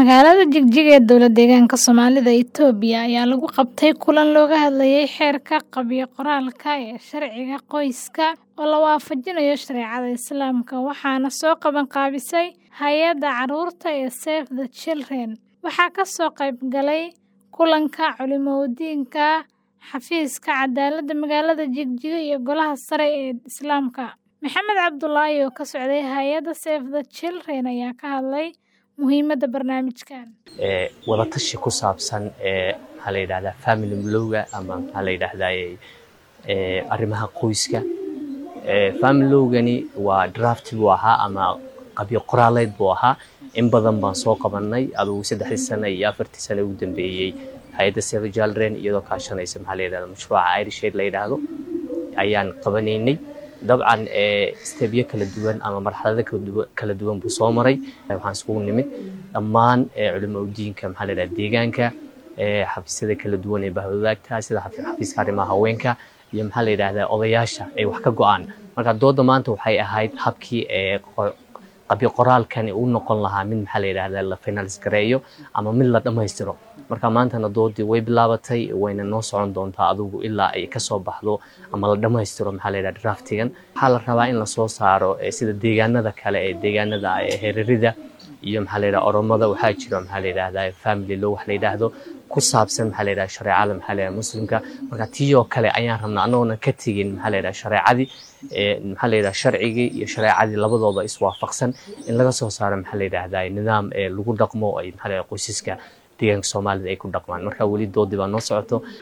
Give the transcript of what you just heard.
Magaalada Jigjiga ee dowlad deegaanka Soomaalida Itoobiya ayaa lagu qabtay kulan looga hadlayay xeerka qabyo-qoraalka ee sharciga qoyska oo la waafajinayo shareecada Islaamka waxaana soo qaban qaabisay hay'adda carruurta ee Save the Children. Waxaa ka soo qayb galay kulanka culimooyinka, xafiiska cadaaladda magaalada Jigjiga iyo golaha sare ee Islaamka. Maxamed Cabdullaahi oo ka socday hay'adda Save the Children ayaa ka hadlay muhiimadda barnaamijkan. wada tashi ku saabsan waxa la yiraahdaa family lawga ama waxa la yiraahdaa arrimaha qoyska. family lawgani waa draft buu ahaa ama qabyo qoraaleed buu ahaa. in badan baan soo qabanay adigu 3 sano iyo 4 sano ugu dambeeyay hay'adda Save the Children iyadoo kaashanaysa waxa la yiraahdaa mashruuca Irish Aid la yiraahdo ayaan qabanaynay. dabcan steebyo kala duwan ama marxalado kala duwan buu soo maray. waxaan isku nimid dhammaan culimooyinka maxaa la yiraahdaa deegaanka xafiisyada kala duwan ee bahwadaagta sida xafiiska arrimaha haweenka iyo maxaa la yiraahdaa odayaasha ay wax ka go'aan. marka dooda maanta waxay ahayd habkii qabyo qoraalkan uu noqon lahaa mid maxaa la yiraahdaa la finalize gareeyo ama mid la dhameystiro. marka maantana doodii way bilaabatay wayna noo socon doontaa adigu ilaa ay ka soo baxdo ama la dhameystiro maxaa la yiraahdaa draftigan. waxaa la rabaa in la soo saaro sida deegaanada kale ee deegaanada heerarida iyo maxaa la yiraahdaa oromada waxaa jira maxaa la yiraahdaa family law wax la yiraahdo ku saabsan maxaa la yiraahdaa shareecada maxaa la yiraahdaa muslimka. marka tiyo kale ayaan rabnaa anoona ka tagin maxaa la yiraahdaa shareecadii maxaa la yiraahdaa sharcigi iyo shareecadii labadooda iswaafaqsan in laga soo saaro maxaa la yiraahdaa nidaam lagu dhaqmo ay maxaa la yiraahdaa qoysaska deegaanka Soomaalida ay ku dhaqmaan. marka wali doodii baa noo socoto.